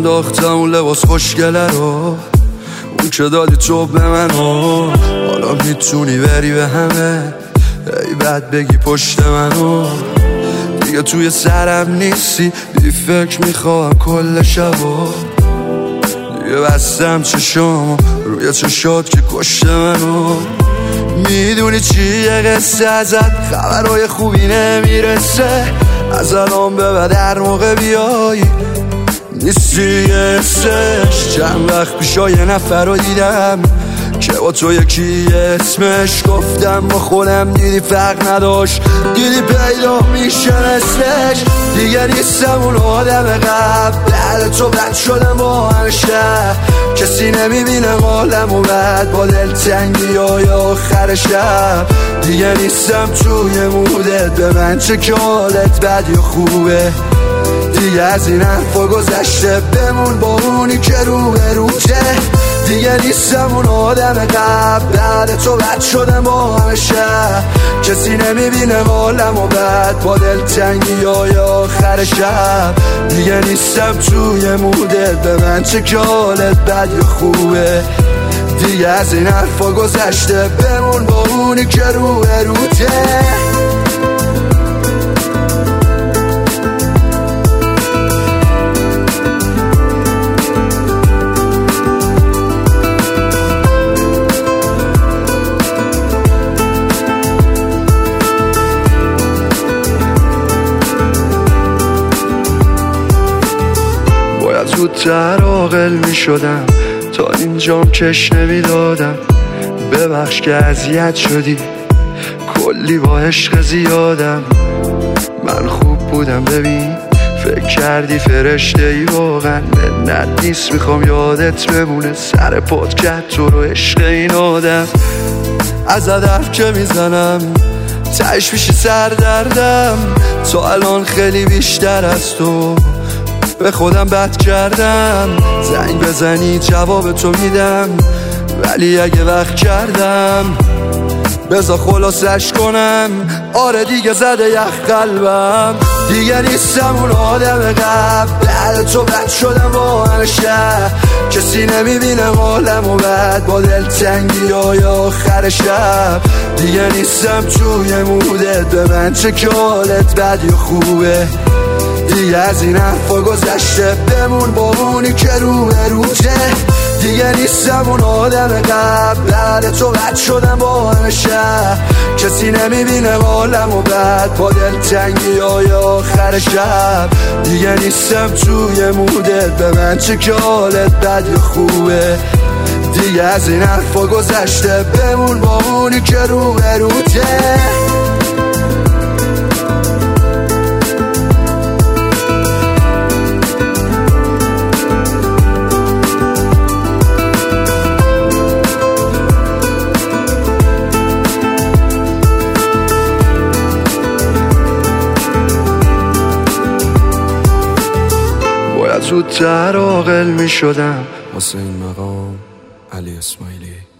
انداختم اون لباس خوشگله رو، اون که دادی تو به من و حالا میتونی بری به همه ای بعد بگی پشت منو دیگه توی سرم نیستی، بی فکر میخوام کل شبا دیگه بستم چشام روی چشات که کشت منو. میدونی چیه قصه ازت، خبرهای خوبی نمیرسه، از الان به بعد هر موقع بیایی نیستی حسش. چند وقت پیشا یه نفر رو دیدم که با تو یکی اسمش گفتم با خودم دیدی فرق نداشت، دیدی پیدا میشه مثلش. دیگه نیستم اون آدم قبل، بعد تو بد شدم با همیشه، کسی نمیبینه حالم و بعد با دلتنگی های آخر شب. دیگه نیستم توی مودت، به من چه که حالت بد یا خوبه، دیگه از این حرفا گذشته، بمون با اونی که روته. دیگه نیستم اون آدم قبل، بعد تو بد شدم با همیشه، کسی نمیبینه حالم و بعد با دلتنگی های آخر شب. دیگه نیستم توی مودت، به من چه که حالت بد یا خوبه، دیگه از این حرفا گذشته، بمون با اونی که روته. زودتر عاقل می شدم، تا اینجام کش نمی دادم. ببخش که اذیت شدی، کلی با عشق زیادم. من خوب بودم ببین، فکر کردی فرشته ای، واقعا منت نیست، میخوام یادت بمونه سر پات کرد تو رو عشق این آدم. از حرف که میزنم تهش میشه سردردم، تا الان خیلی بیشتر از تو به خودم بد کردم. زنگ بزنی جواب تو میدم، ولی اگه وقت کردم بذار خلاصش کنم. آره دیگه زده یخ قلبم، دیگه نیستم اون آدم قبل، بعد تو بد شدم با همیشه، کسی نمیبینه حالم و بعد با دلتنگی های آخر شب. دیگه نیستم توی مودت، به من چه که حالت بد یا خوبه، دیگه از این حرفا گذشته، بمون با اونی که روته. دیگه نیستم اون آدم قبل، بعد تو بد شدم با همیشه، کسی نمیبینه حالم و بعد با دلتنگی های آخر شب. دیگه نیستم توی مودت، به من چه که حالت بد یا خوبه، دیگه از این حرفا گذشته، بمون با اونی که روته. زودتر عاقل می شدم. واسه این مقام علی اسماعیلی.